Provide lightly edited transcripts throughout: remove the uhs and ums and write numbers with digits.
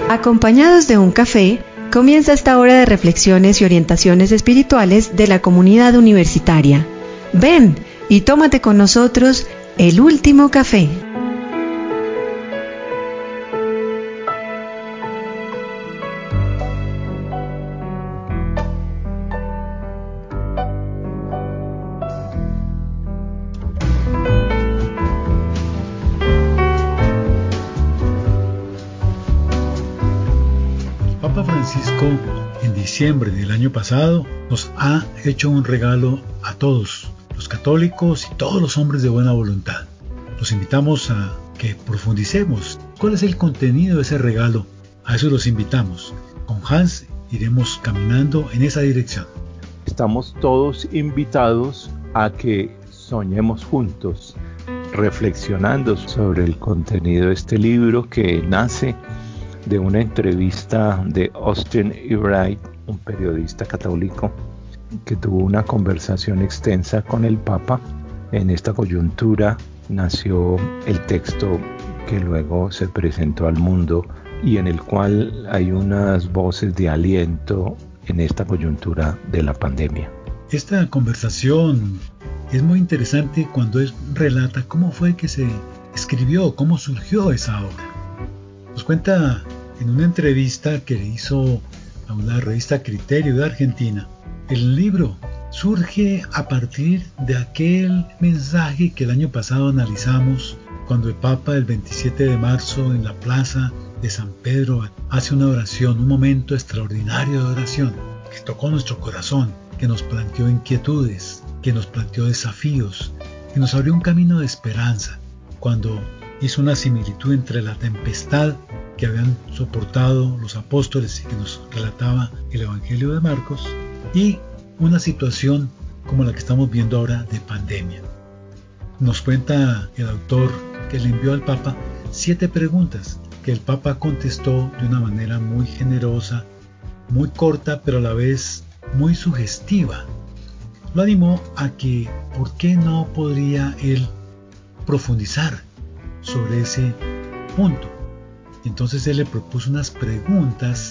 Acompañados de un café, comienza esta hora de reflexiones y orientaciones espirituales de la comunidad universitaria. Ven y tómate con nosotros el último café. Papa Francisco, en diciembre del año pasado, nos ha hecho un regalo a todos, los católicos y todos los hombres de buena voluntad. Los invitamos a que profundicemos. ¿Cuál es el contenido de ese regalo? A eso los invitamos. Con Hans iremos caminando en esa dirección. Estamos todos invitados a que soñemos juntos, reflexionando sobre el contenido de este libro que nace de una entrevista de Austin Wright, un periodista católico, que tuvo una conversación extensa con el Papa. En esta coyuntura nació el texto que luego se presentó al mundo y en el cual hay unas voces de aliento en esta coyuntura de la pandemia. Esta conversación es muy interesante cuando él relata cómo fue que se escribió, cómo surgió esa obra. Nos cuenta en una entrevista que le hizo a una revista Criterio de Argentina. El libro surge a partir de aquel mensaje que el año pasado analizamos cuando el Papa el 27 de marzo en la plaza de San Pedro hace una oración, un momento extraordinario de oración que tocó nuestro corazón, que nos planteó inquietudes, que nos planteó desafíos, que nos abrió un camino de esperanza, cuando hizo una similitud entre la tempestad que habían soportado los apóstoles y que nos relataba el Evangelio de Marcos y una situación como la que estamos viendo ahora de pandemia. Nos cuenta el autor que le envió al Papa 7 preguntas que el Papa contestó de una manera muy generosa, muy corta, pero a la vez muy sugestiva. Lo animó a que, ¿por qué no podría él profundizar sobre ese punto? Entonces él le propuso unas preguntas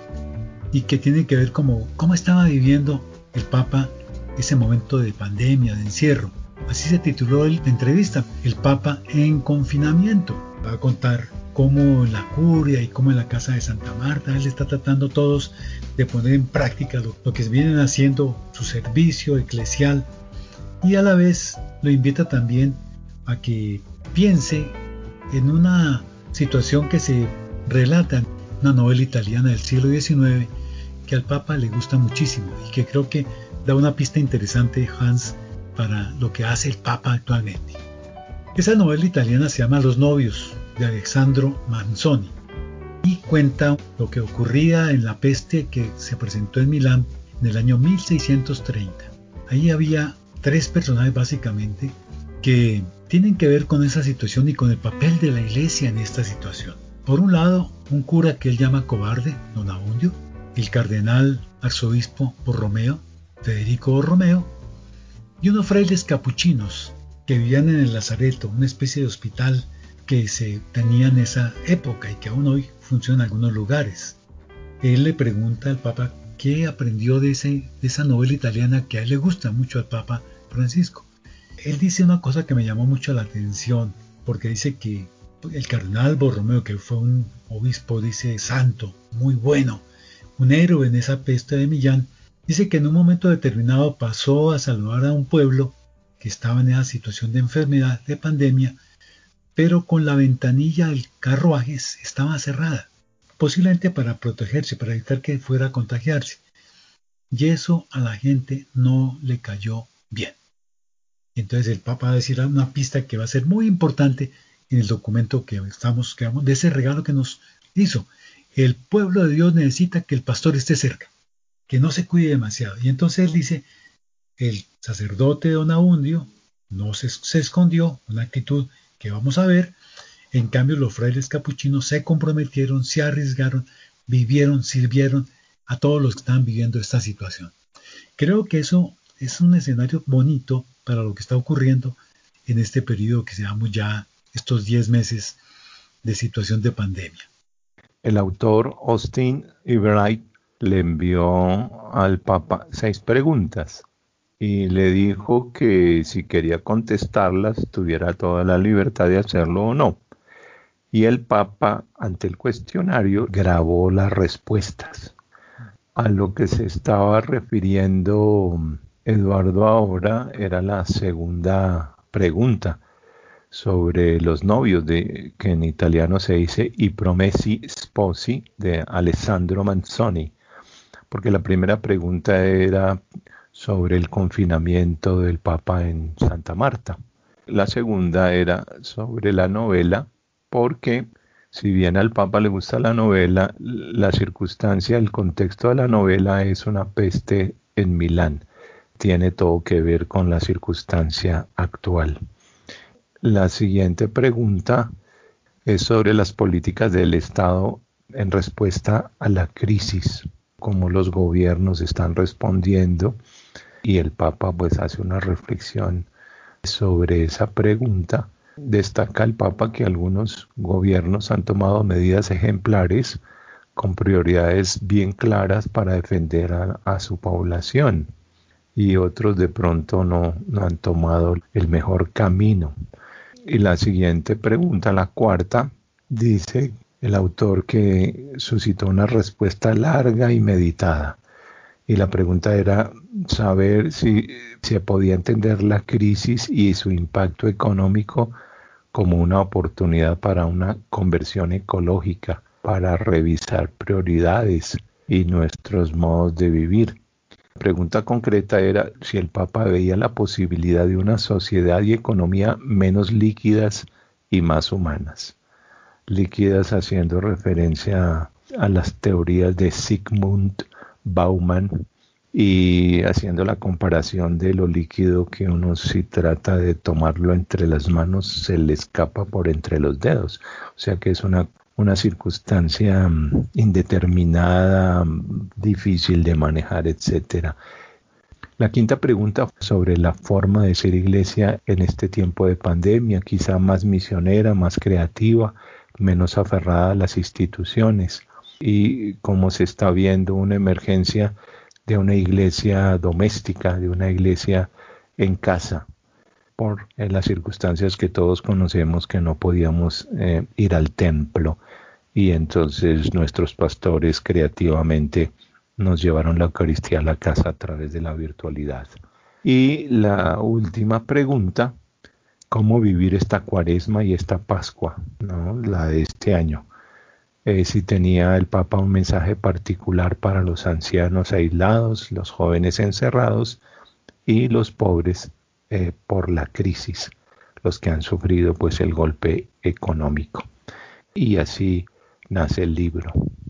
y que tienen que ver como cómo estaba viviendo el Papa ese momento de pandemia, de encierro. Así se tituló la entrevista, El Papa en confinamiento. Va a contar cómo en la curia y cómo en la casa de Santa Marta él está tratando todos de poner en práctica lo que vienen haciendo, su servicio eclesial, y a la vez lo invita también a que piense en una situación que se relata en una novela italiana del siglo XIX que al Papa le gusta muchísimo y que creo que da una pista interesante, Hans, para lo que hace el Papa actualmente. Esa novela italiana se llama Los novios, de Alessandro Manzoni, y cuenta lo que ocurría en la peste que se presentó en Milán en el año 1630. Ahí había 3 personajes básicamente que tienen que ver con esa situación y con el papel de la iglesia en esta situación. Por un lado, un cura que él llama cobarde, Don Abundio, el cardenal arzobispo Borromeo, Federico Borromeo, y unos frailes capuchinos que vivían en el Lazareto, una especie de hospital que se tenía en esa época y que aún hoy funciona en algunos lugares. Él le pregunta al Papa qué aprendió de esa novela italiana que a él le gusta mucho al Papa Francisco. Él dice una cosa que me llamó mucho la atención, porque dice que el cardenal Borromeo, que fue un obispo, dice, santo, muy bueno, un héroe en esa peste de Millán, dice que en un momento determinado pasó a salvar a un pueblo que estaba en esa situación de enfermedad, de pandemia, pero con la ventanilla del carruaje estaba cerrada, posiblemente para protegerse, para evitar que fuera a contagiarse. Y eso a la gente no le cayó bien. Entonces el Papa va a decir una pista que va a ser muy importante en el documento que estamos de ese regalo que nos hizo. El pueblo de Dios necesita que el pastor esté cerca, que no se cuide demasiado. Y entonces él dice, el sacerdote Don Abundio no se escondió, una actitud que vamos a ver. En cambio los frailes capuchinos se comprometieron, se arriesgaron, vivieron, sirvieron a todos los que estaban viviendo esta situación. Creo que eso es un escenario bonito para lo que está ocurriendo en este periodo que llevamos ya estos 10 meses de situación de pandemia. El autor Austin Eberhard le envió al Papa 6 preguntas y le dijo que si quería contestarlas tuviera toda la libertad de hacerlo o no. Y el Papa, ante el cuestionario, grabó las respuestas. A lo que se estaba refiriendo Eduardo ahora era la segunda pregunta sobre los novios, que en italiano se dice I Promessi Sposi, de Alessandro Manzoni, porque la primera pregunta era sobre el confinamiento del Papa en Santa Marta. La segunda era sobre la novela, porque si bien al Papa le gusta la novela, la circunstancia, el contexto de la novela es una peste en Milán. Tiene todo que ver con la circunstancia actual. La siguiente pregunta es sobre las políticas del Estado en respuesta a la crisis, cómo los gobiernos están respondiendo, y el Papa pues hace una reflexión sobre esa pregunta. Destaca el Papa que algunos gobiernos han tomado medidas ejemplares con prioridades bien claras para defender a su población, y otros de pronto no han tomado el mejor camino. Y la siguiente pregunta, la cuarta, dice el autor que suscitó una respuesta larga y meditada. Y la pregunta era saber si se podía entender la crisis y su impacto económico como una oportunidad para una conversión ecológica, para revisar prioridades y nuestros modos de vivir. La pregunta concreta era si el Papa veía la posibilidad de una sociedad y economía menos líquidas y más humanas. Líquidas haciendo referencia a las teorías de Zygmunt Bauman y haciendo la comparación de lo líquido que uno, si trata de tomarlo entre las manos, se le escapa por entre los dedos. O sea que es una circunstancia indeterminada, difícil de manejar, etc. La quinta pregunta sobre la forma de ser iglesia en este tiempo de pandemia, quizá más misionera, más creativa, menos aferrada a las instituciones, y cómo se está viendo una emergencia de una iglesia doméstica, de una iglesia en casa, por las circunstancias que todos conocemos, que no podíamos ir al templo, y entonces nuestros pastores creativamente nos llevaron la Eucaristía a la casa a través de la virtualidad. Y la última pregunta, ¿cómo vivir esta Cuaresma y esta Pascua, ¿no? La de este año? Si tenía el Papa un mensaje particular para los ancianos aislados, los jóvenes encerrados y los pobres por la crisis, los que han sufrido pues el golpe económico. Y así nace el libro.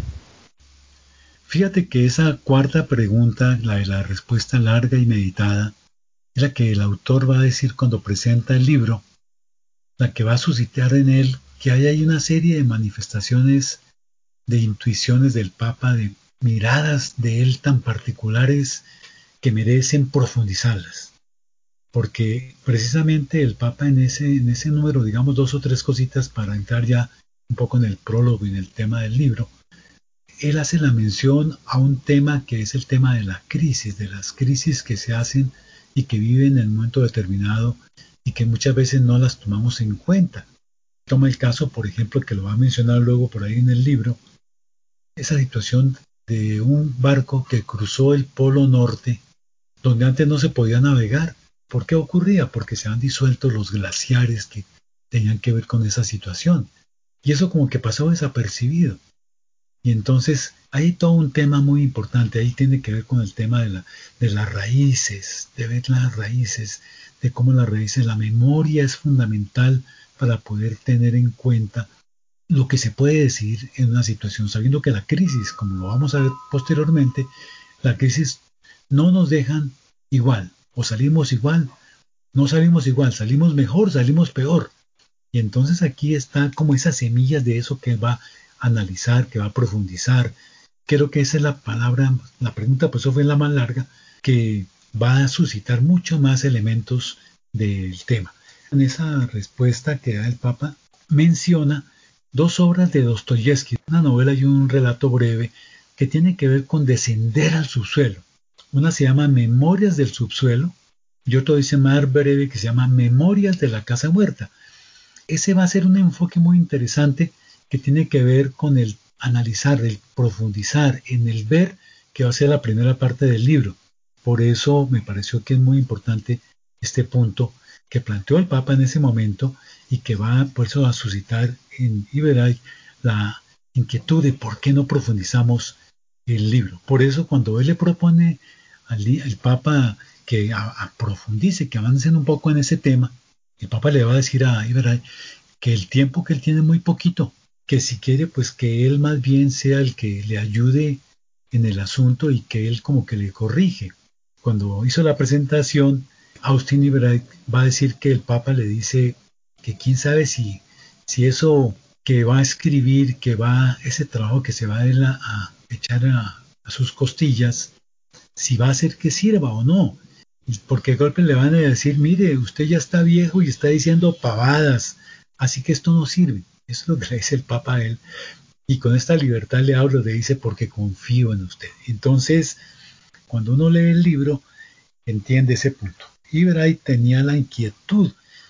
Fíjate que esa cuarta pregunta, la de la respuesta larga y meditada, es la que el autor va a decir cuando presenta el libro, la que va a suscitar en él que hay ahí una serie de manifestaciones, de intuiciones del Papa, de miradas de él tan particulares que merecen profundizarlas. Porque precisamente el Papa en ese número, digamos 2 o 3 cositas para entrar ya un poco en el prólogo y en el tema del libro, él hace la mención a un tema que es el tema de la crisis, de las crisis que se hacen y que viven en un momento determinado y que muchas veces no las tomamos en cuenta. Toma el caso, por ejemplo, que lo va a mencionar luego por ahí en el libro, esa situación de un barco que cruzó el Polo Norte, donde antes no se podía navegar. ¿Por qué ocurría? Porque se han disuelto los glaciares que tenían que ver con esa situación. Y eso como que pasó desapercibido. Y entonces hay todo un tema muy importante, ahí tiene que ver con el tema de las raíces, de ver las raíces, de cómo las raíces, la memoria es fundamental para poder tener en cuenta lo que se puede decir en una situación, sabiendo que la crisis, como lo vamos a ver posteriormente, la crisis no nos dejan igual, o salimos igual, no salimos igual, salimos mejor, salimos peor. Y entonces aquí está como esas semillas de eso que va a analizar, que va a profundizar. Creo que esa es la palabra, la pregunta pues eso fue la más larga, que va a suscitar mucho más elementos del tema. En esa respuesta que da el Papa menciona dos obras de Dostoyevsky, una novela y un relato breve que tiene que ver con descender al subsuelo. Una se llama Memorias del subsuelo y otro dice más breve que se llama Memorias de la Casa Muerta. Ese va a ser un enfoque muy interesante que tiene que ver con el analizar, el profundizar, en el ver, que va a ser la primera parte del libro. Por eso me pareció que es muy importante este punto que planteó el Papa en ese momento y que va por eso a suscitar en Iberay la inquietud de por qué no profundizamos el libro. Por eso cuando él le propone al Papa que profundice, que avancen un poco en ese tema, el Papa le va a decir a Iberay que el tiempo que él tiene es muy poquito, que si quiere pues que él más bien sea el que le ayude en el asunto y que él como que le corrige. Cuando hizo la presentación, Austin Iberay va a decir que el Papa le dice que quién sabe si eso que va a escribir, ese trabajo que se va a, él a echar a sus costillas, si va a hacer que sirva o no. Porque de golpe le van a decir, mire, usted ya está viejo y está diciendo pavadas, así que esto no sirve. Eso es lo que le dice el Papa a él. Y con esta libertad le hablo, le dice, porque confío en usted. Entonces, cuando uno lee el libro, entiende ese punto. Iberay tenía la inquietud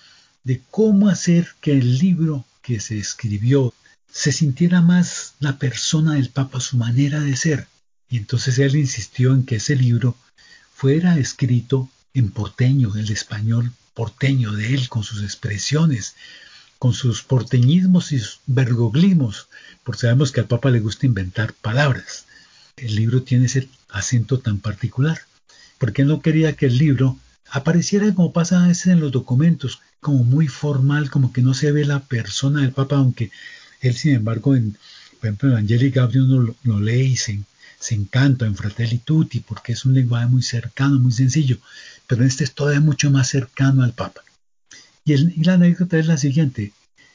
de cómo hacer que el libro que se escribió se sintiera más la persona del Papa, su manera de ser. Y entonces él insistió en que ese libro fuera escrito en porteño, el español porteño de él, con sus expresiones, con sus porteñismos y sus vergoglimos, porque sabemos que al Papa le gusta inventar palabras. El libro tiene ese acento tan particular, porque él no quería que el libro apareciera como pasa a veces en los documentos, como muy formal, como que no se ve la persona del Papa, aunque él, sin embargo, por ejemplo, en Evangelii Gaudium lo lee y se encanta en Fratelli Tutti, porque es un lenguaje muy cercano, muy sencillo, pero este es todavía mucho más cercano al Papa. Y la anécdota es la siguiente,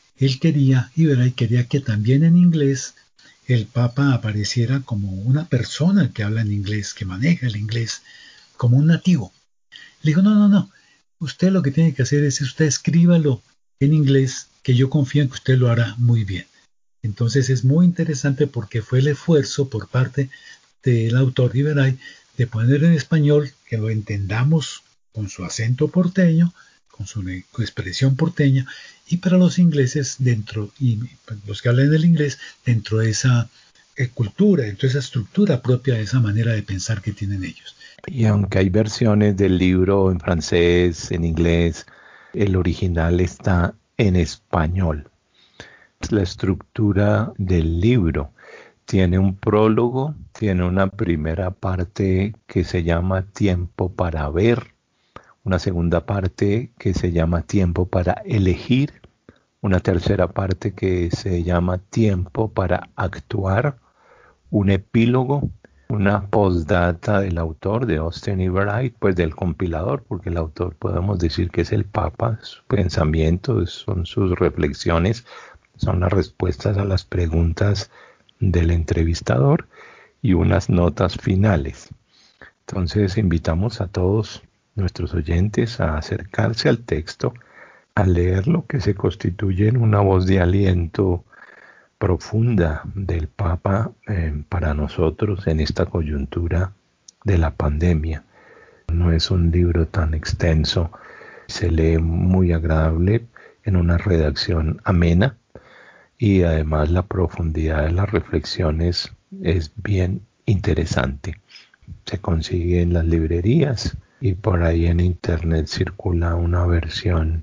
Iberay quería que también en inglés el Papa apareciera como una persona que habla en inglés, que maneja el inglés, como un nativo. Le dijo, no, usted lo que tiene que hacer es usted escríbalo en inglés, que yo confío en que usted lo hará muy bien. Entonces es muy interesante porque fue el esfuerzo por parte del autor Iberay de poner en español que lo entendamos con su acento porteño, con su expresión porteña, y para los ingleses dentro, y los que hablan el inglés, dentro de esa cultura, dentro de esa estructura propia de esa manera de pensar que tienen ellos. Y aunque hay versiones del libro en francés, en inglés, el original está en español. La estructura del libro tiene un prólogo, tiene una primera parte que se llama Tiempo para ver, una segunda parte que se llama Tiempo para elegir, una tercera parte que se llama Tiempo para actuar, un epílogo, una postdata del autor, de Austin Iberay, pues del compilador, porque el autor podemos decir que es el Papa, su pensamiento, son sus reflexiones, son las respuestas a las preguntas del entrevistador y unas notas finales. Entonces invitamos a todos nuestros oyentes a acercarse al texto, a leerlo, que se constituye en una voz de aliento profunda del Papa para nosotros en esta coyuntura de la pandemia. No es un libro tan extenso, se lee muy agradable en una redacción amena y además la profundidad de las reflexiones es bien interesante. Se consigue en las librerías y por ahí en internet circula una versión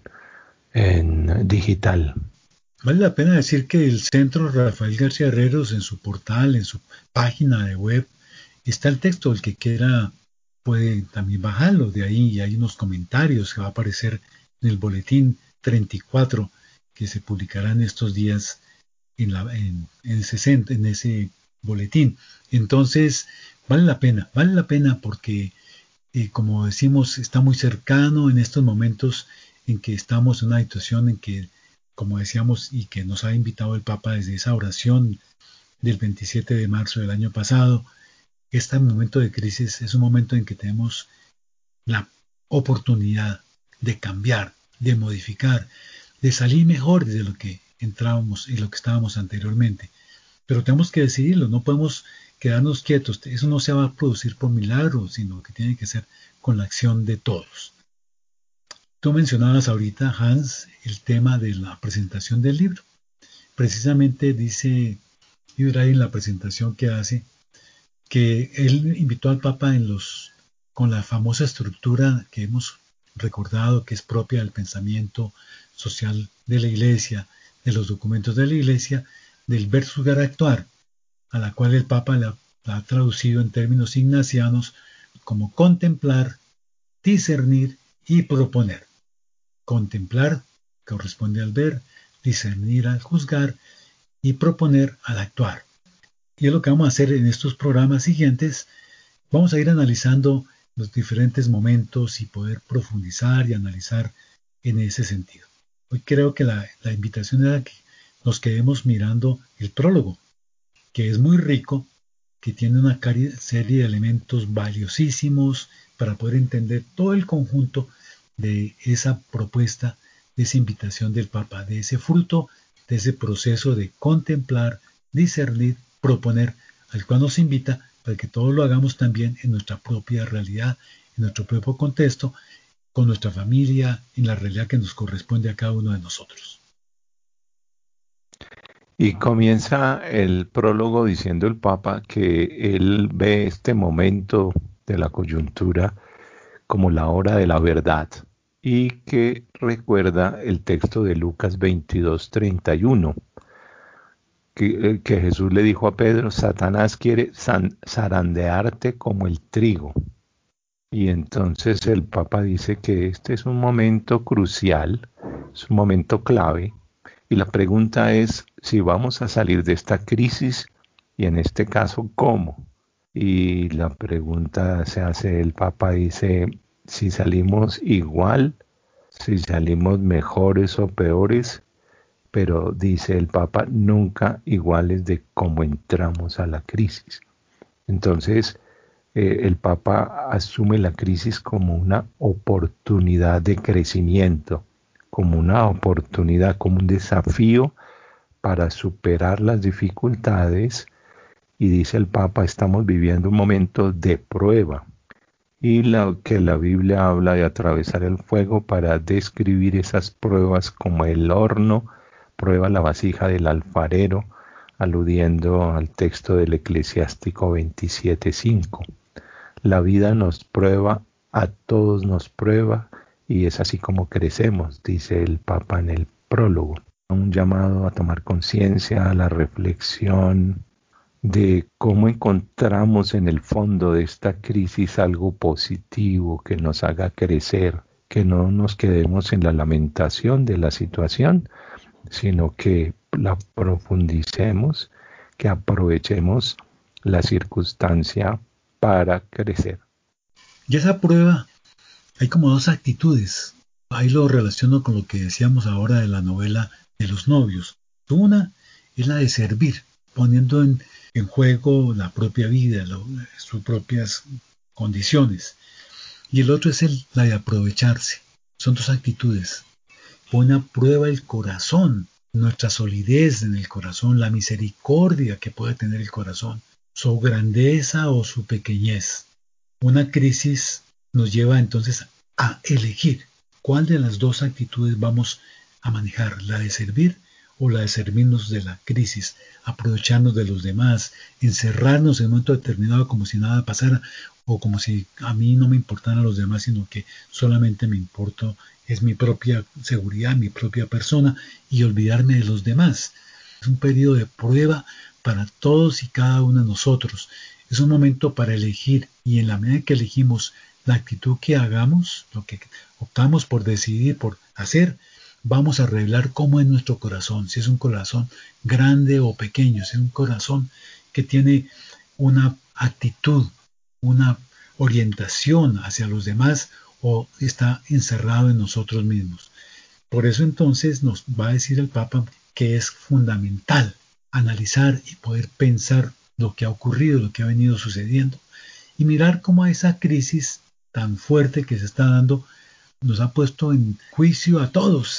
en digital. Vale la pena decir que el Centro Rafael García Herreros, en su portal, en su página de web, está el texto. El que quiera puede también bajarlo de ahí y hay unos comentarios que va a aparecer en el boletín 34 que se publicará en estos días en ese boletín. Entonces, vale la pena porque, como decimos, está muy cercano en estos momentos en que estamos en una situación en que, como decíamos, y que nos ha invitado el Papa desde esa oración del 27 de marzo del año pasado, este momento de crisis es un momento en que tenemos la oportunidad de cambiar, de modificar, de salir mejor de lo que entrábamos y lo que estábamos anteriormente. Pero tenemos que decidirlo, no podemos quedarnos quietos. Eso no se va a producir por milagro, sino que tiene que ser con la acción de todos. Tú mencionabas ahorita, Hans, el tema de la presentación del libro. Precisamente dice Ibray en la presentación que hace que él invitó al Papa con la famosa estructura que hemos recordado que es propia del pensamiento social de la Iglesia, de los documentos de la Iglesia, del versus gar actuar, a la cual el Papa la ha traducido en términos ignacianos como contemplar, discernir y proponer. Contemplar corresponde al ver, discernir al juzgar y proponer al actuar. Y es lo que vamos a hacer en estos programas siguientes. Vamos a ir analizando los diferentes momentos y poder profundizar y analizar en ese sentido. Hoy creo que la invitación era que nos quedemos mirando el prólogo, que es muy rico, que tiene una serie de elementos valiosísimos para poder entender todo el conjunto de esa propuesta, de esa invitación del Papa, de ese fruto, de ese proceso de contemplar, discernir, proponer, al cual nos invita para que todos lo hagamos también en nuestra propia realidad, en nuestro propio contexto, con nuestra familia, en la realidad que nos corresponde a cada uno de nosotros. Y comienza el prólogo diciendo el Papa que él ve este momento de la coyuntura como la hora de la verdad y que recuerda el texto de Lucas 22:31, que Jesús le dijo a Pedro: Satanás quiere zarandearte como el trigo. Y entonces el Papa dice que este es un momento crucial, es un momento clave, y la pregunta es si vamos a salir de esta crisis y en este caso, ¿cómo? Y la pregunta se hace, el Papa dice, si salimos igual, si salimos mejores o peores, pero dice el Papa, nunca iguales de cómo entramos a la crisis. Entonces, el Papa asume la crisis como una oportunidad de crecimiento, como una oportunidad, como un desafío para superar las dificultades, y dice el Papa, estamos viviendo un momento de prueba, y que la Biblia habla de atravesar el fuego para describir esas pruebas como el horno prueba la vasija del alfarero, aludiendo al texto del Eclesiástico 27:5. La vida nos prueba, a todos nos prueba, y es así como crecemos, dice el Papa en el prólogo. Un llamado a tomar conciencia, a la reflexión de cómo encontramos en el fondo de esta crisis algo positivo que nos haga crecer, que no nos quedemos en la lamentación de la situación, sino que la profundicemos, que aprovechemos la circunstancia para crecer. Y esa prueba, hay como dos actitudes. Ahí lo relaciono con lo que decíamos ahora de la novela de los novios. Una es la de servir, poniendo en juego la propia vida, sus propias condiciones. Y el otro es la de aprovecharse. Son dos actitudes. Pone a prueba el corazón, nuestra solidez en el corazón, la misericordia que puede tener el corazón, su grandeza o su pequeñez. Una crisis nos lleva entonces a elegir cuál de las dos actitudes vamos a manejar, la de servir o la de servirnos de la crisis, aprovecharnos de los demás, encerrarnos en un momento determinado como si nada pasara o como si a mí no me importaran los demás, sino que solamente me importo es mi propia seguridad, mi propia persona y olvidarme de los demás. Es un periodo de prueba para todos y cada uno de nosotros. Es un momento para elegir y en la medida que elegimos la actitud que hagamos, lo que optamos por decidir, por hacer, vamos a revelar cómo es nuestro corazón, si es un corazón grande o pequeño, si es un corazón que tiene una actitud, una orientación hacia los demás o está encerrado en nosotros mismos. Por eso entonces nos va a decir el Papa que es fundamental analizar y poder pensar lo que ha ocurrido, lo que ha venido sucediendo y mirar cómo esa crisis tan fuerte que se está dando nos ha puesto en juicio a todos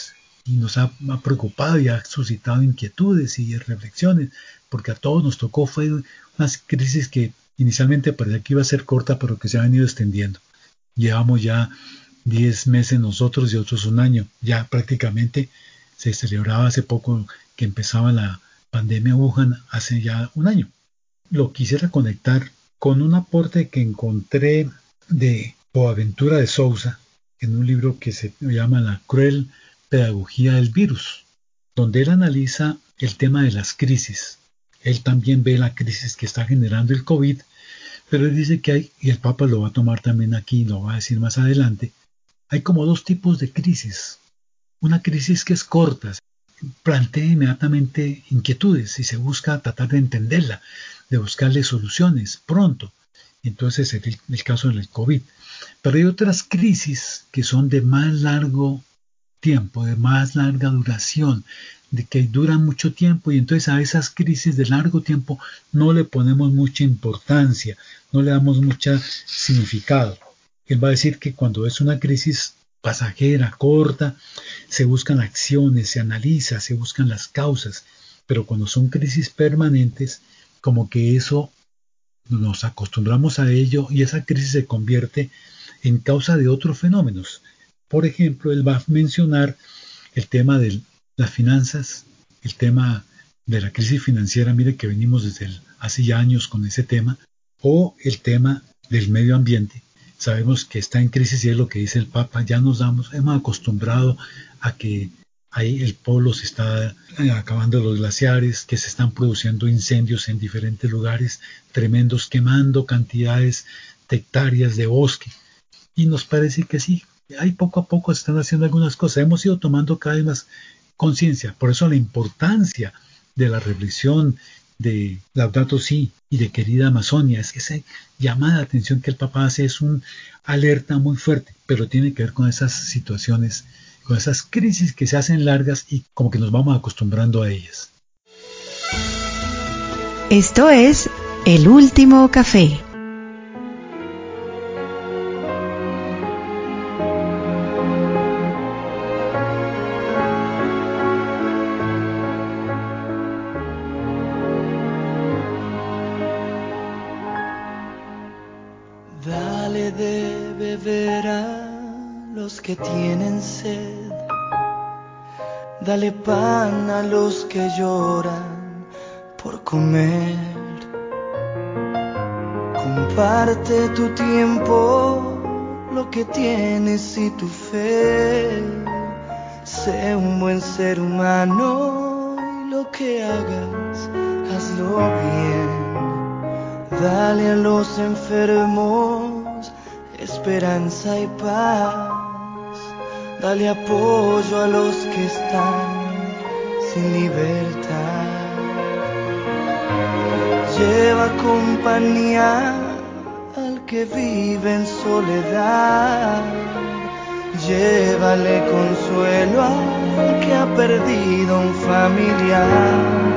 y nos ha preocupado y ha suscitado inquietudes y reflexiones, porque a todos nos tocó, fue una crisis que inicialmente parecía que iba a ser corta, pero que se ha venido extendiendo. Llevamos ya 10 meses nosotros y otros un año. Ya prácticamente se celebraba hace poco que empezaba la pandemia Wuhan, hace ya un año. Lo quisiera conectar con un aporte que encontré de Boaventura de Souza en un libro que se llama La cruel pedagogía del virus, donde él analiza el tema de las crisis. Él también ve la crisis que está generando el COVID, pero él dice que hay, y el Papa lo va a tomar también aquí, lo va a decir más adelante, hay como dos tipos de crisis. Una crisis que es corta, plantea inmediatamente inquietudes y se busca tratar de entenderla, de buscarle soluciones pronto. Entonces es el caso del COVID. Pero hay otras crisis que son de más largo tiempo, de más larga duración, de que duran mucho tiempo, y entonces a esas crisis de largo tiempo no le ponemos mucha importancia, no le damos mucho significado. Él va a decir que cuando es una crisis pasajera, corta, se buscan acciones, se analiza, se buscan las causas, pero cuando son crisis permanentes, como que eso nos acostumbramos a ello y esa crisis se convierte en causa de otros fenómenos. Por ejemplo, él va a mencionar el tema de las finanzas, el tema de la crisis financiera, mire que venimos desde hace ya años con ese tema, o el tema del medio ambiente. Sabemos que está en crisis y es lo que dice el Papa, ya hemos acostumbrado a que ahí el polo se está acabando los glaciares, que se están produciendo incendios en diferentes lugares, tremendos, quemando cantidades de hectáreas de bosque. Y nos parece que sí, ahí poco a poco se están haciendo algunas cosas. Hemos ido tomando cada vez más conciencia. Por eso la importancia de la reflexión de Laudato Si y de Querida Amazonia, es que esa llamada de atención que el Papa hace es una alerta muy fuerte, pero tiene que ver con esas situaciones, con esas crisis que se hacen largas y como que nos vamos acostumbrando a ellas. Esto es El Último Café. Dale de beber a los que tienen sed, dale pan a los que lloran por comer. Comparte tu tiempo, lo que tienes y tu fe. Sé un buen ser humano y lo que hagas, hazlo bien. Dale a los enfermos esperanza y paz. Dale apoyo a los que están sin libertad. Lleva compañía al que vive en soledad. Llévale consuelo al que ha perdido un familiar.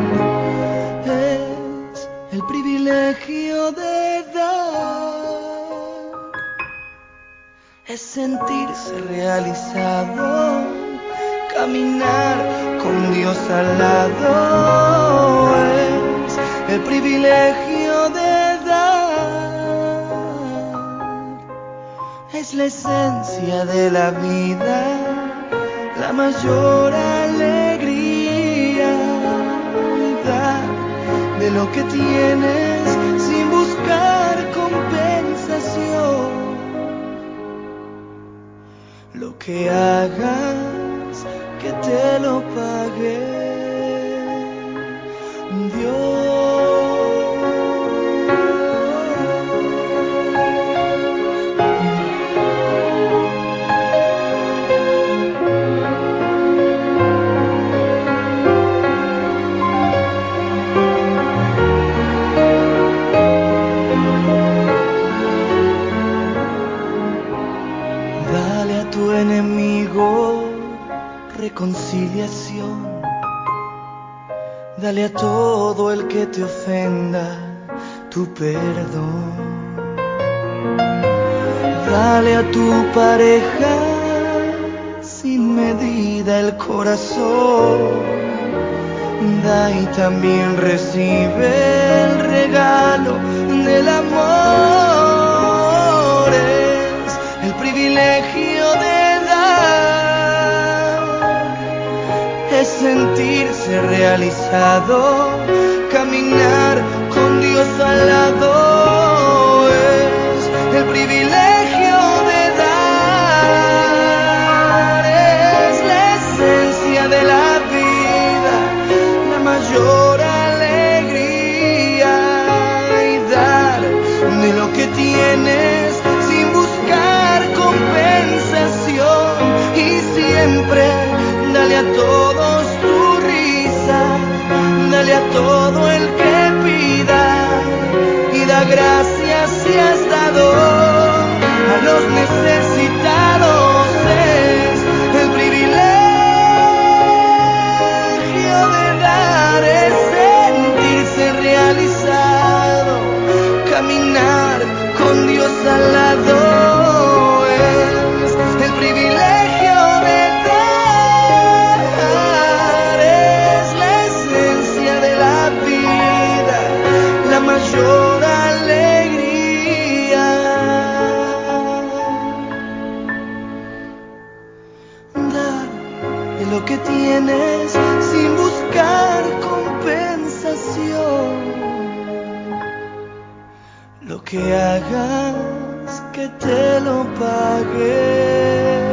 Es el privilegio de dar, es sentirse realizado, caminar con Dios al lado. Es el privilegio de dar, es la esencia de la vida, la mayor alegría. Dar de lo que tienes sin buscar compensación. Lo que hagas, que te lo pague Dios. Enemigo reconciliación, dale a todo el que te ofenda tu perdón. Dale a tu pareja sin medida y da el corazón, da y también recibe el regalo del amor. Es el privilegio de dar, es sentirse realizado, caminar con Dios al lado. Es el privilegio de dar, es la esencia de la vida, la mayor alegría. Y dar de lo que tienes sin buscar compensación, y siempre dale a todos tu risa, dale a todo el que pida, y da gracias si has dado a los necesitados. Es el privilegio de dar, es sentirse realizado, caminar con Dios al lado. Es el privilegio de dar, es la esencia de la vida, la mayor alegría. Dar de lo que tienes sin buscar compensación. Lo que hagas que te lo pague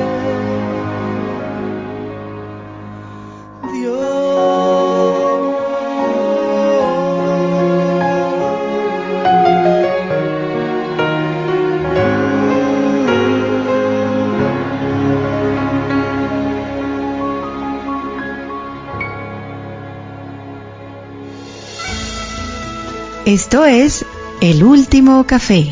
Esto es El Último Café.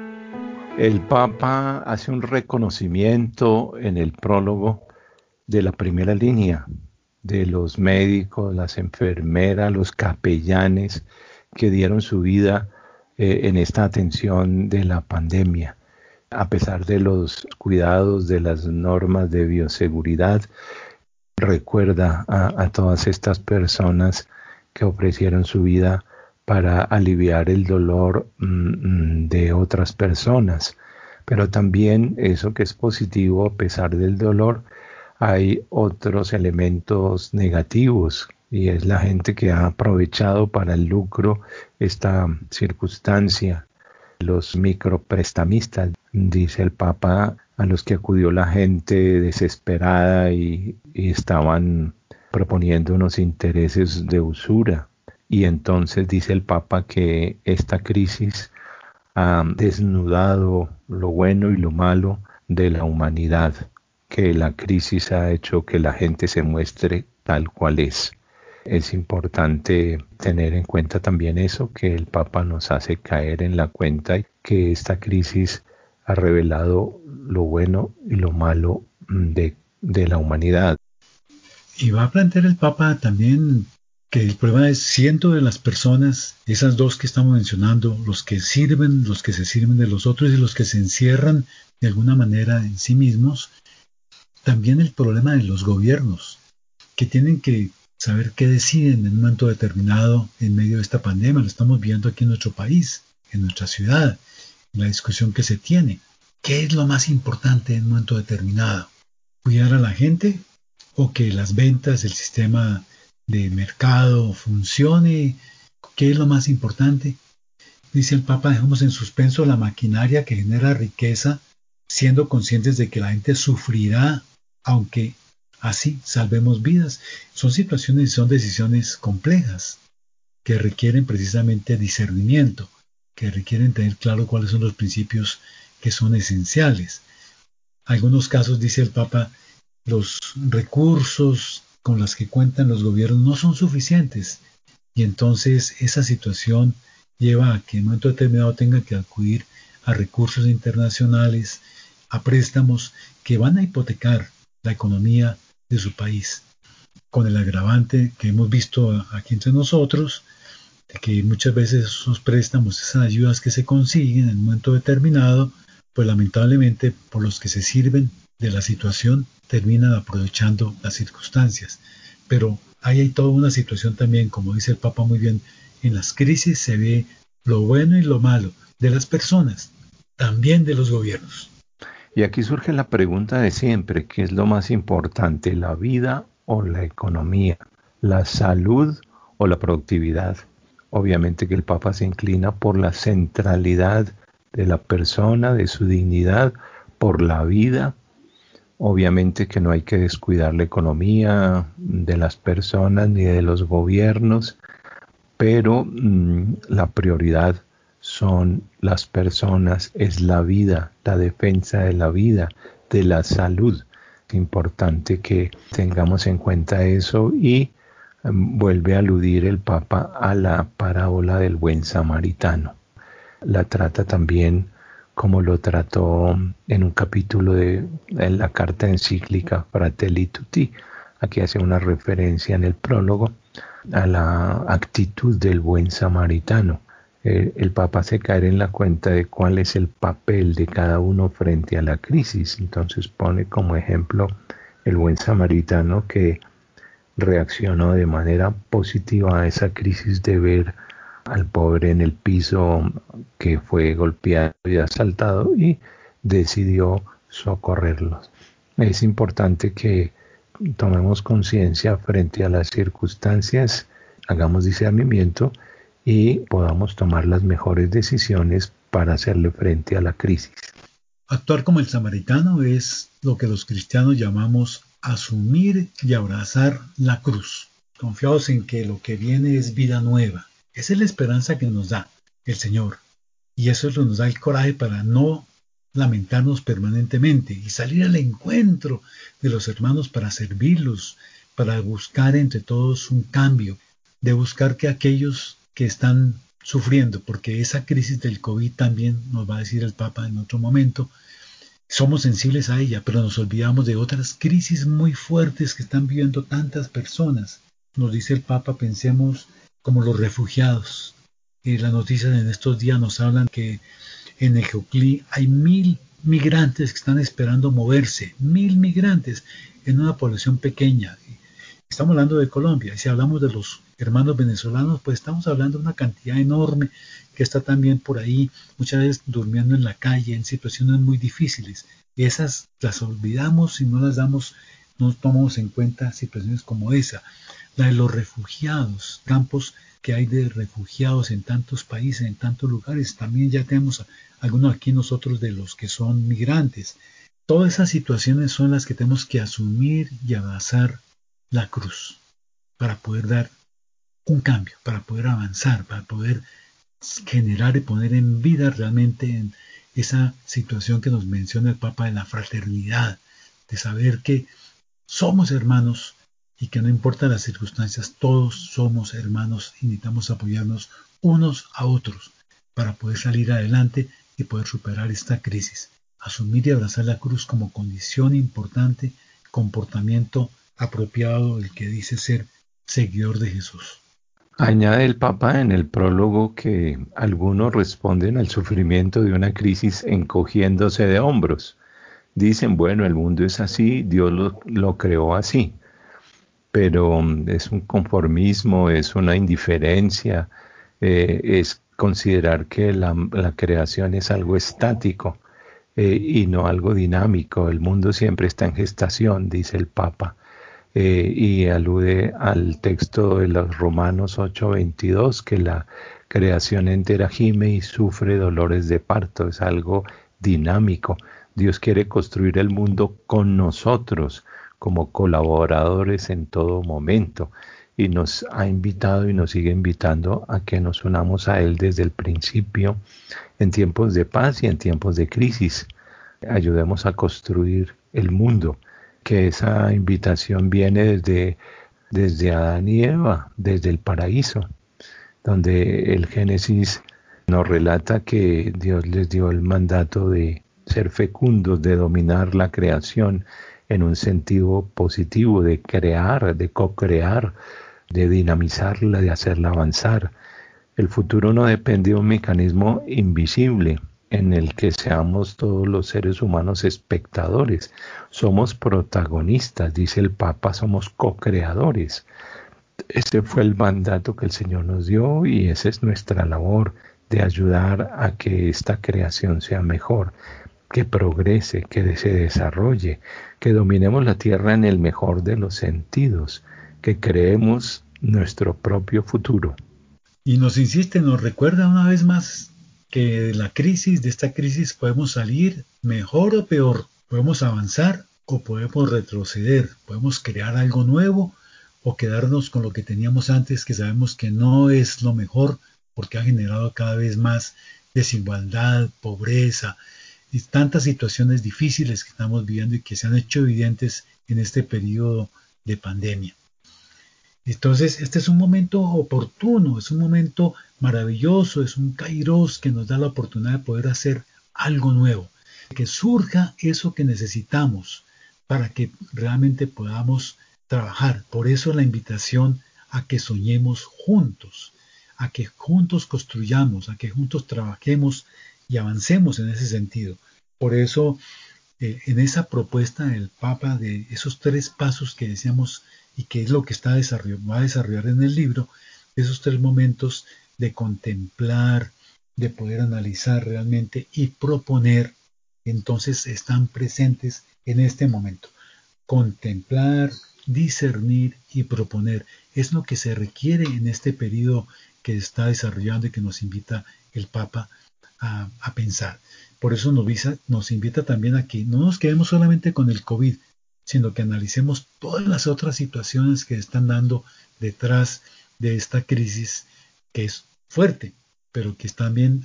El Papa hace un reconocimiento en el prólogo de la primera línea, de los médicos, las enfermeras, los capellanes que dieron su vida en esta atención de la pandemia. A pesar de los cuidados, de las normas de bioseguridad, recuerda a todas estas personas que ofrecieron su vida para aliviar el dolor de otras personas. Pero también eso que es positivo, a pesar del dolor, hay otros elementos negativos, y es la gente que ha aprovechado para el lucro esta circunstancia. Los microprestamistas, dice el Papa, a los que acudió la gente desesperada y estaban proponiendo unos intereses de usura. Y entonces dice el Papa que esta crisis ha desnudado lo bueno y lo malo de la humanidad, que la crisis ha hecho que la gente se muestre tal cual es. Es importante tener en cuenta también eso, que el Papa nos hace caer en la cuenta, que esta crisis ha revelado lo bueno y lo malo de la humanidad. Y va a plantear el Papa también que el problema es siendo de las personas, esas dos que estamos mencionando, los que sirven, los que se sirven de los otros y los que se encierran de alguna manera en sí mismos, también el problema de los gobiernos, que tienen que saber qué deciden en un momento determinado en medio de esta pandemia. Lo estamos viendo aquí en nuestro país, en nuestra ciudad, en la discusión que se tiene. ¿Qué es lo más importante en un momento determinado? ¿Cuidar a la gente o que las ventas, el sistema de mercado funcione? ¿Qué es lo más importante? Dice el Papa, dejemos en suspenso la maquinaria que genera riqueza, siendo conscientes de que la gente sufrirá, aunque así salvemos vidas. Son situaciones y son decisiones complejas que requieren precisamente discernimiento, que requieren tener claro cuáles son los principios que son esenciales. En algunos casos, dice el Papa, los recursos con los que cuentan los gobiernos no son suficientes, y entonces esa situación lleva a que en un momento determinado tengan que acudir a recursos internacionales, a préstamos que van a hipotecar la economía de su país, con el agravante que hemos visto aquí entre nosotros, de que muchas veces esos préstamos, esas ayudas que se consiguen en un momento determinado, pues lamentablemente por los que se sirven de la situación terminan aprovechando las circunstancias. Pero ahí hay toda una situación también, como dice el Papa muy bien, en las crisis se ve lo bueno y lo malo de las personas, también de los gobiernos. Y aquí surge la pregunta de siempre, ¿qué es lo más importante, la vida o la economía, la salud o la productividad? Obviamente que el Papa se inclina por la centralidad de la persona, de su dignidad, por la vida. Obviamente que no hay que descuidar la economía de las personas ni de los gobiernos, pero la prioridad son las personas, es la vida, la defensa de la vida, de la salud. Es importante que tengamos en cuenta eso y vuelve a aludir el Papa a la parábola del buen samaritano. La trata también como lo trató en un capítulo en la carta encíclica Fratelli Tutti. Aquí hace una referencia en el prólogo a la actitud del buen samaritano. El Papa hace caer en la cuenta de cuál es el papel de cada uno frente a la crisis. Entonces pone como ejemplo el buen samaritano que reaccionó de manera positiva a esa crisis de ver al pobre en el piso que fue golpeado y asaltado y decidió socorrerlos. Es importante que tomemos conciencia frente a las circunstancias, hagamos discernimiento y podamos tomar las mejores decisiones para hacerle frente a la crisis. Actuar como el samaritano es lo que los cristianos llamamos asumir y abrazar la cruz, confiados en que lo que viene es vida nueva. Esa es la esperanza que nos da el Señor. Y eso es lo que nos da el coraje para no lamentarnos permanentemente y salir al encuentro de los hermanos para servirlos, para buscar entre todos un cambio, de buscar que aquellos que están sufriendo, porque esa crisis del COVID también nos va a decir el Papa en otro momento, somos sensibles a ella, pero nos olvidamos de otras crisis muy fuertes que están viviendo tantas personas. Nos dice el Papa, pensemos como los refugiados. Las noticias en estos días nos hablan que en Ejoclí hay 1.000 migrantes que están esperando moverse, 1.000 migrantes en una población pequeña. Estamos hablando de Colombia, y si hablamos de los hermanos venezolanos, pues estamos hablando de una cantidad enorme que está también por ahí, muchas veces durmiendo en la calle, en situaciones muy difíciles. Y esas las olvidamos y no las damos, no tomamos en cuenta situaciones como esa. La de los refugiados, campos que hay de refugiados en tantos países, en tantos lugares. También ya tenemos algunos aquí nosotros de los que son migrantes. Todas esas situaciones son las que tenemos que asumir y abrazar la cruz para poder dar un cambio, para poder avanzar, para poder generar y poner en vida realmente en esa situación que nos menciona el Papa de la fraternidad, de saber que somos hermanos y que no importa las circunstancias, todos somos hermanos y necesitamos apoyarnos unos a otros para poder salir adelante y poder superar esta crisis. Asumir y abrazar la cruz como condición importante, comportamiento apropiado del que dice ser seguidor de Jesús. Añade el Papa en el prólogo que algunos responden al sufrimiento de una crisis encogiéndose de hombros. Dicen, bueno, el mundo es así, Dios lo creó así, pero es un conformismo, es una indiferencia, es considerar que la creación es algo estático y no algo dinámico. El mundo siempre está en gestación, dice el Papa. Y alude al texto de los Romanos 8:22, que la creación entera gime y sufre dolores de parto, es algo dinámico. Dios quiere construir el mundo con nosotros como colaboradores en todo momento y nos ha invitado y nos sigue invitando a que nos unamos a Él desde el principio, en tiempos de paz y en tiempos de crisis. Ayudemos a construir el mundo, que esa invitación viene desde Adán y Eva, desde el paraíso, donde el Génesis nos relata que Dios les dio el mandato de ser fecundos, de dominar la creación en un sentido positivo, de crear, de co-crear, de dinamizarla, de hacerla avanzar. El futuro no depende de un mecanismo invisible, en el que seamos todos los seres humanos espectadores. Somos protagonistas, dice el Papa, somos co-creadores. Ese fue el mandato que el Señor nos dio y esa es nuestra labor, de ayudar a que esta creación sea mejor, que progrese, que se desarrolle, que dominemos la tierra en el mejor de los sentidos, que creemos nuestro propio futuro. Y nos insiste, nos recuerda una vez más que de esta crisis podemos salir mejor o peor, podemos avanzar o podemos retroceder, podemos crear algo nuevo o quedarnos con lo que teníamos antes, que sabemos que no es lo mejor porque ha generado cada vez más desigualdad, pobreza y tantas situaciones difíciles que estamos viviendo y que se han hecho evidentes en este periodo de pandemia. Entonces, este es un momento oportuno, es un momento maravilloso, es un kairos que nos da la oportunidad de poder hacer algo nuevo, que surja eso que necesitamos para que realmente podamos trabajar. Por eso la invitación a que soñemos juntos, a que juntos construyamos, a que juntos trabajemos y avancemos en ese sentido. Por eso, en esa propuesta del Papa de esos 3 pasos que decíamos y que es lo que va a desarrollar en el libro, esos 3 momentos de contemplar, de poder analizar realmente y proponer, entonces están presentes en este momento. Contemplar, discernir y proponer es lo que se requiere en este periodo que está desarrollando y que nos invita el Papa a pensar. Por eso nos invita también a que no nos quedemos solamente con el COVID, sino que analicemos todas las otras situaciones que están dando detrás de esta crisis que es fuerte, pero que también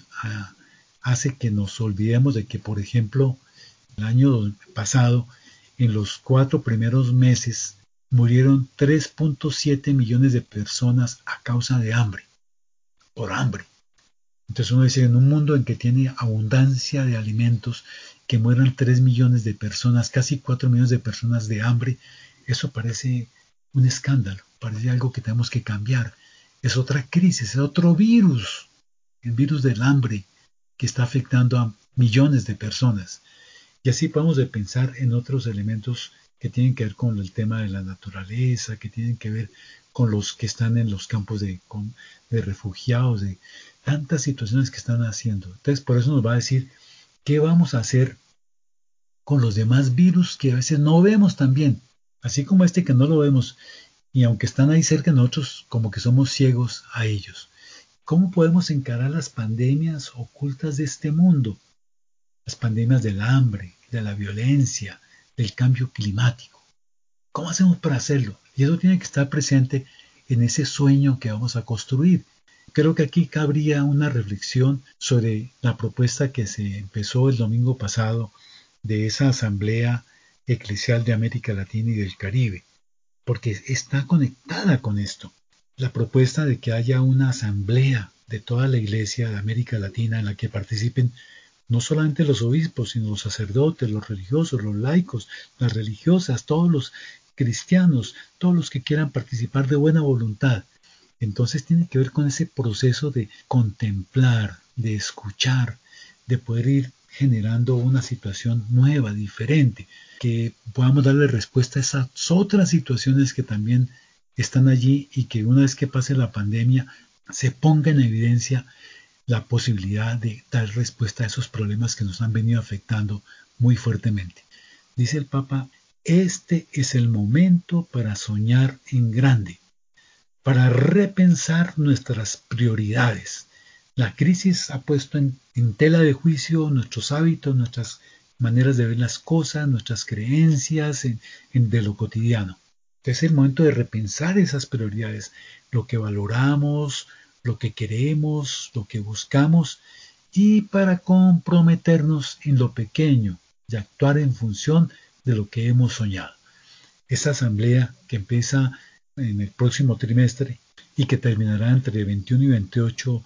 hace que nos olvidemos de que, por ejemplo, el año pasado, en los 4 primeros meses, murieron 3.7 millones de personas a causa de hambre, por hambre. Entonces uno dice, en un mundo en que tiene abundancia de alimentos, que mueran 3 millones de personas, casi 4 millones de personas de hambre, eso parece un escándalo, parece algo que tenemos que cambiar. Es otra crisis, es otro virus, el virus del hambre, que está afectando a millones de personas. Y así podemos pensar en otros elementos que tienen que ver con el tema de la naturaleza, que tienen que ver con los que están en los campos de refugiados, de tantas situaciones que están haciendo. Entonces, por eso nos va a decir qué vamos a hacer con los demás virus que a veces no vemos también, así como este que no lo vemos, y aunque están ahí cerca de nosotros, como que somos ciegos a ellos. ¿Cómo podemos encarar las pandemias ocultas de este mundo? Las pandemias del hambre, de la violencia, del cambio climático. ¿Cómo hacemos para hacerlo? Y eso tiene que estar presente en ese sueño que vamos a construir. Creo que aquí cabría una reflexión sobre la propuesta que se empezó el domingo pasado de esa Asamblea Eclesial de América Latina y del Caribe, porque está conectada con esto. La propuesta de que haya una asamblea de toda la Iglesia de América Latina en la que participen no solamente los obispos, sino los sacerdotes, los religiosos, los laicos, las religiosas, todos los cristianos, todos los que quieran participar de buena voluntad. Entonces tiene que ver con ese proceso de contemplar, de escuchar, de poder ir generando una situación nueva, diferente, que podamos darle respuesta a esas otras situaciones que también están allí y que una vez que pase la pandemia se ponga en evidencia la posibilidad de dar respuesta a esos problemas que nos han venido afectando muy fuertemente. Dice el Papa, este es el momento para soñar en grande, para repensar nuestras prioridades. La crisis ha puesto en tela de juicio nuestros hábitos, nuestras maneras de ver las cosas, nuestras creencias de lo cotidiano. Entonces es el momento de repensar esas prioridades, lo que valoramos, lo que queremos, lo que buscamos, y para comprometernos en lo pequeño y actuar en función de lo que hemos soñado. Esa asamblea que empieza en el próximo trimestre y que terminará entre 21 y 28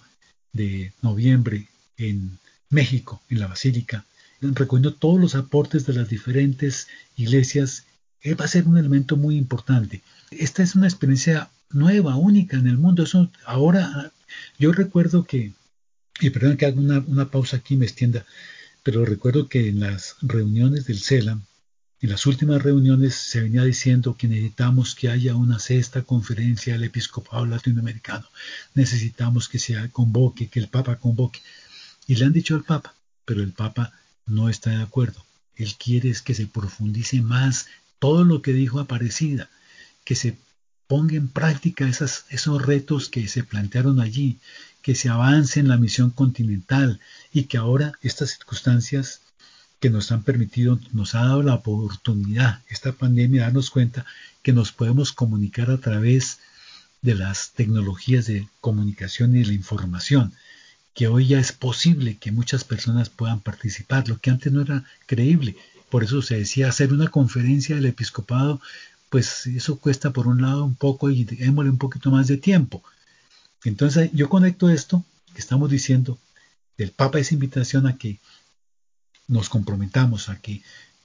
de noviembre en México, en la Basílica, recogiendo todos los aportes de las diferentes iglesias, va a ser un elemento muy importante. Esta es una experiencia nueva, única en el mundo. Eso ahora, yo recuerdo que Y perdón que haga una pausa aquí y me extienda, pero recuerdo que en las reuniones del CELAM, en las últimas reuniones se venía diciendo que necesitamos que haya una sexta conferencia del episcopado latinoamericano, necesitamos que se convoque, que el Papa convoque. Y le han dicho al Papa, pero el Papa no está de acuerdo. Él quiere es que se profundice más todo lo que dijo Aparecida, que se ponga en práctica esos retos que se plantearon allí, que se avance en la misión continental y que ahora estas circunstancias que nos han permitido, nos ha dado la oportunidad, esta pandemia, darnos cuenta que nos podemos comunicar a través de las tecnologías de comunicación y de la información, que hoy ya es posible que muchas personas puedan participar, lo que antes no era creíble. Por eso se decía hacer una conferencia del episcopado, pues eso cuesta por un lado un poco y démosle un poquito más de tiempo. Entonces yo conecto esto que estamos diciendo del Papa, esa invitación a que nos comprometamos, a que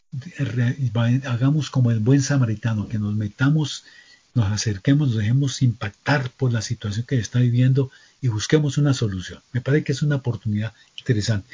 hagamos como el buen samaritano, que nos metamos, nos acerquemos, nos dejemos impactar por la situación que está viviendo y busquemos una solución. Me parece que es una oportunidad interesante.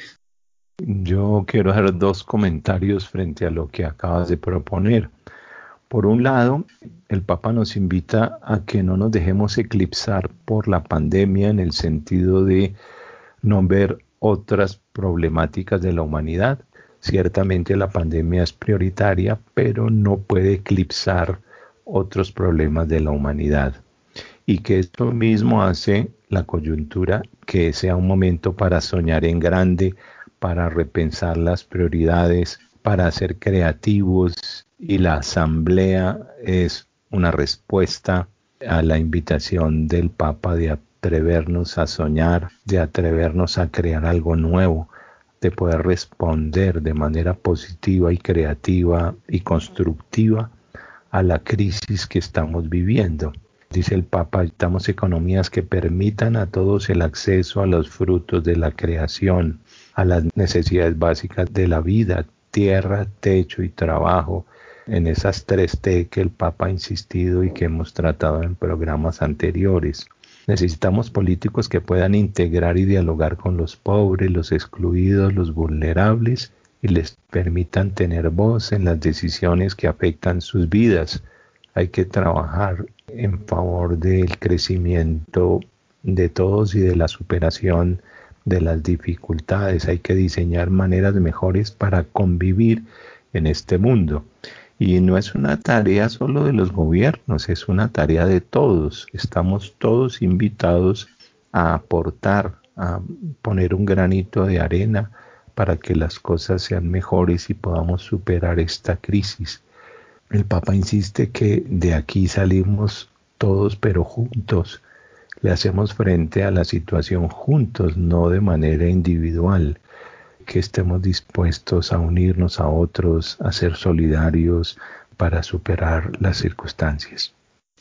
Yo quiero hacer dos comentarios frente a lo que acabas de proponer. Por un lado, el Papa nos invita a que no nos dejemos eclipsar por la pandemia en el sentido de no ver otras problemáticas de la humanidad. Ciertamente la pandemia es prioritaria, pero no puede eclipsar otros problemas de la humanidad. Y que esto mismo hace la coyuntura que sea un momento para soñar en grande, para repensar las prioridades, para ser creativos, y la asamblea es una respuesta a la invitación del Papa de atrevernos a soñar, de atrevernos a crear algo nuevo, de poder responder de manera positiva y creativa y constructiva a la crisis que estamos viviendo. Dice el Papa, necesitamos economías que permitan a todos el acceso a los frutos de la creación, a las necesidades básicas de la vida, tierra, techo y trabajo, en esas 3T que el Papa ha insistido y que hemos tratado en programas anteriores. Necesitamos políticos que puedan integrar y dialogar con los pobres, los excluidos, los vulnerables y les permitan tener voz en las decisiones que afectan sus vidas. Hay que trabajar en favor del crecimiento de todos y de la superación de las dificultades. Hay que diseñar maneras mejores para convivir en este mundo. Y no es una tarea solo de los gobiernos, es una tarea de todos. Estamos todos invitados a aportar, a poner un granito de arena para que las cosas sean mejores y podamos superar esta crisis. El Papa insiste que de aquí salimos todos, pero juntos. Le hacemos frente a la situación juntos, no de manera individual. Que estemos dispuestos a unirnos a otros, a ser solidarios para superar las circunstancias.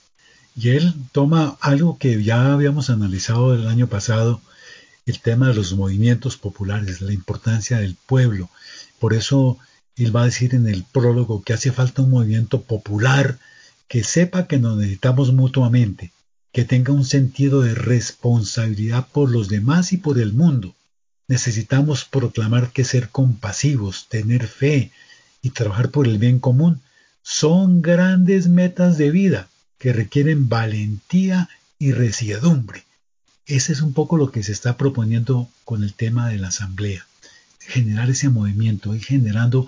Y él toma algo que ya habíamos analizado el año pasado, el tema de los movimientos populares, la importancia del pueblo. Por eso él va a decir en el prólogo que hace falta un movimiento popular que sepa que nos necesitamos mutuamente, que tenga un sentido de responsabilidad por los demás y por el mundo. Necesitamos proclamar que ser compasivos, tener fe y trabajar por el bien común son grandes metas de vida que requieren valentía y resiedumbre. Ese es un poco lo que se está proponiendo con el tema de la asamblea. Generar ese movimiento, ir generando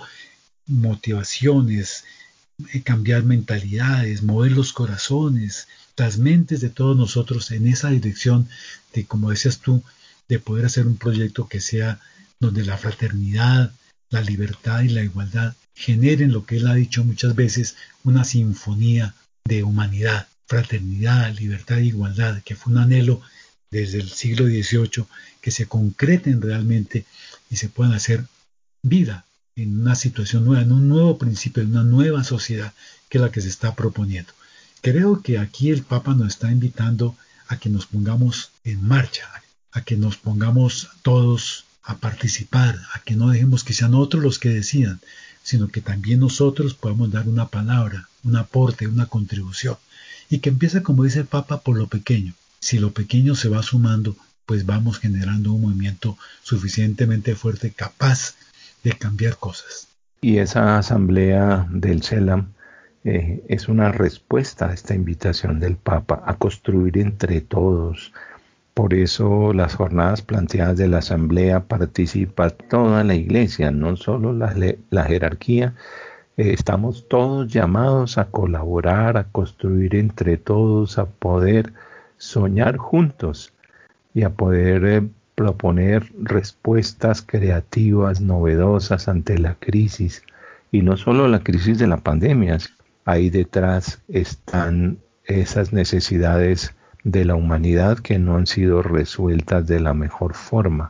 motivaciones, cambiar mentalidades, mover los corazones, las mentes de todos nosotros en esa dirección de, como decías tú, de poder hacer un proyecto que sea donde la fraternidad, la libertad y la igualdad generen lo que él ha dicho muchas veces, una sinfonía de humanidad, fraternidad, libertad e igualdad, que fue un anhelo desde el siglo XVIII, que se concreten realmente y se puedan hacer vida en una situación nueva, en un nuevo principio, en una nueva sociedad que es la que se está proponiendo. Creo que aquí el Papa nos está invitando a que nos pongamos en marcha, a que nos pongamos todos a participar, a que no dejemos que sean otros los que decidan, sino que también nosotros podemos dar una palabra, un aporte, una contribución. Y que empiece, como dice el Papa, por lo pequeño. Si lo pequeño se va sumando, pues vamos generando un movimiento suficientemente fuerte, capaz de cambiar cosas. Y esa asamblea del CELAM es una respuesta a esta invitación del Papa a construir entre todos. Por eso las jornadas planteadas de la asamblea participa toda la iglesia, no solo la jerarquía. Estamos todos llamados a colaborar, a construir entre todos, a poder soñar juntos y a poder proponer respuestas creativas, novedosas ante la crisis. Y no solo la crisis de la pandemia, ahí detrás están esas necesidades de la humanidad que no han sido resueltas de la mejor forma.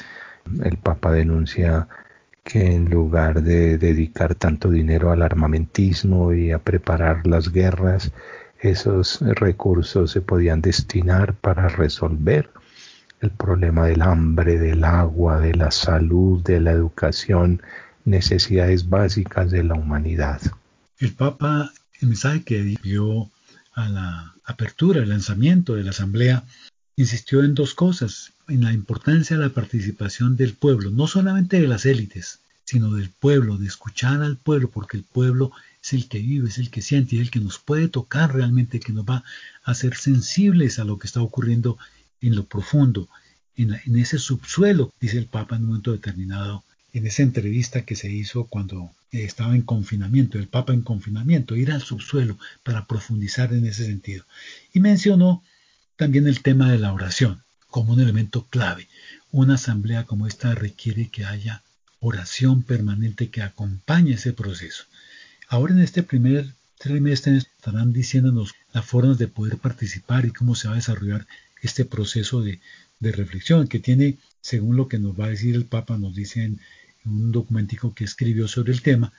El Papa denuncia que en lugar de dedicar tanto dinero al armamentismo y a preparar las guerras, esos recursos se podían destinar para resolver el problema del hambre, del agua, de la salud, de la educación, necesidades básicas de la humanidad. El Papa, el mensaje que dio a la apertura, el lanzamiento de la asamblea, insistió en dos cosas, en la importancia de la participación del pueblo, no solamente de las élites, sino del pueblo, de escuchar al pueblo, porque el pueblo es el que vive, es el que siente, es el que nos puede tocar realmente, que nos va a hacer sensibles a lo que está ocurriendo en lo profundo, en ese subsuelo, dice el Papa en un momento determinado, en esa entrevista que se hizo cuando estaba en confinamiento, el Papa en confinamiento, ir al subsuelo para profundizar en ese sentido. Y mencionó también el tema de la oración como un elemento clave. Una asamblea como esta requiere que haya oración permanente que acompañe ese proceso. Ahora en este primer trimestre estarán diciéndonos las formas de poder participar y cómo se va a desarrollar este proceso de reflexión que tiene, según lo que nos va a decir el Papa, nos dice en un documentico que escribió sobre el tema,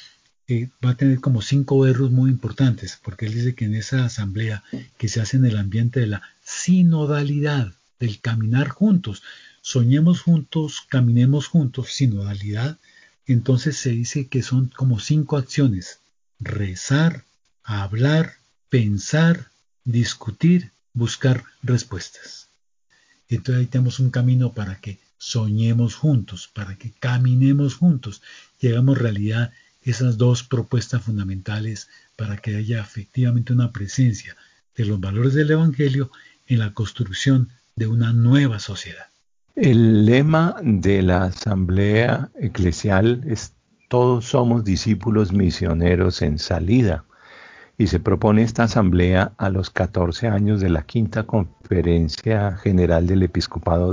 va a tener como 5 verbos muy importantes, porque él dice que en esa asamblea que se hace en el ambiente de la sinodalidad, del caminar juntos, soñemos juntos, caminemos juntos, sinodalidad, entonces se dice que son como 5 acciones: rezar, hablar, pensar, discutir, buscar respuestas. Entonces ahí tenemos un camino para que soñemos juntos, para que caminemos juntos y hagamos realidad esas dos propuestas fundamentales para que haya efectivamente una presencia de los valores del Evangelio en la construcción de una nueva sociedad. El lema de la Asamblea Eclesial es: todos somos discípulos misioneros en salida. Y se propone esta asamblea a los 14 años de la Quinta Conferencia General del Episcopado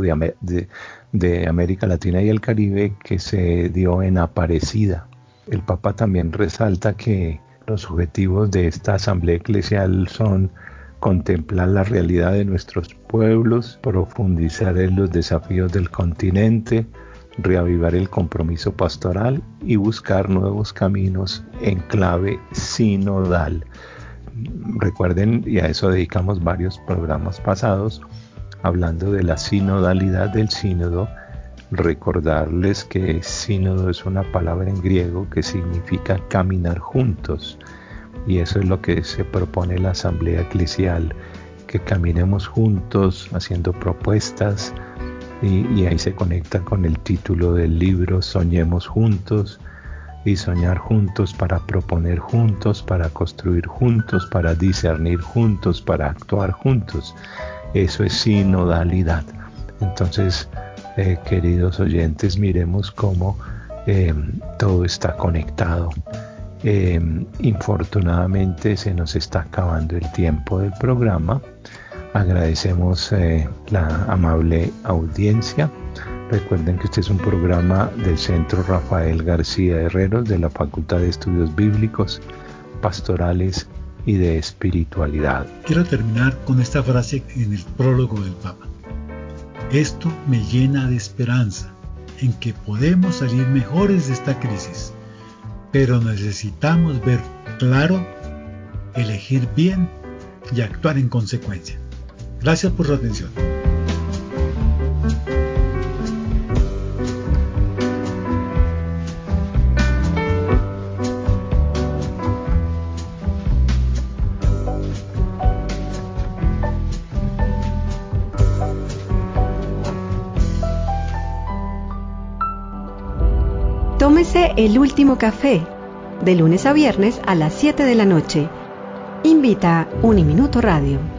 de América Latina y el Caribe, que se dio en Aparecida. El Papa también resalta que los objetivos de esta asamblea eclesial son contemplar la realidad de nuestros pueblos, profundizar en los desafíos del continente, reavivar el compromiso pastoral y buscar nuevos caminos en clave sinodal. Recuerden, y a eso dedicamos varios programas pasados, hablando de la sinodalidad del sínodo, recordarles que sínodo es una palabra en griego que significa caminar juntos, y eso es lo que se propone la Asamblea Eclesial, que caminemos juntos haciendo propuestas, y ahí se conecta con el título del libro: Soñemos juntos. Y soñar juntos para proponer juntos, para construir juntos, para discernir juntos, para actuar juntos. Eso es sinodalidad. Entonces, queridos oyentes, miremos cómo todo está conectado. Infortunadamente se nos está acabando el tiempo del programa. Agradecemos la amable audiencia. Recuerden que este es un programa del Centro Rafael García Herreros de la Facultad de Estudios Bíblicos, Pastorales y de Espiritualidad. Quiero terminar con esta frase en el prólogo del Papa. Esto me llena de esperanza en que podemos salir mejores de esta crisis, pero necesitamos ver claro, elegir bien y actuar en consecuencia. Gracias por su atención. Tómese el último café, de lunes a viernes a las 7 de la noche. Invita Uniminuto Radio.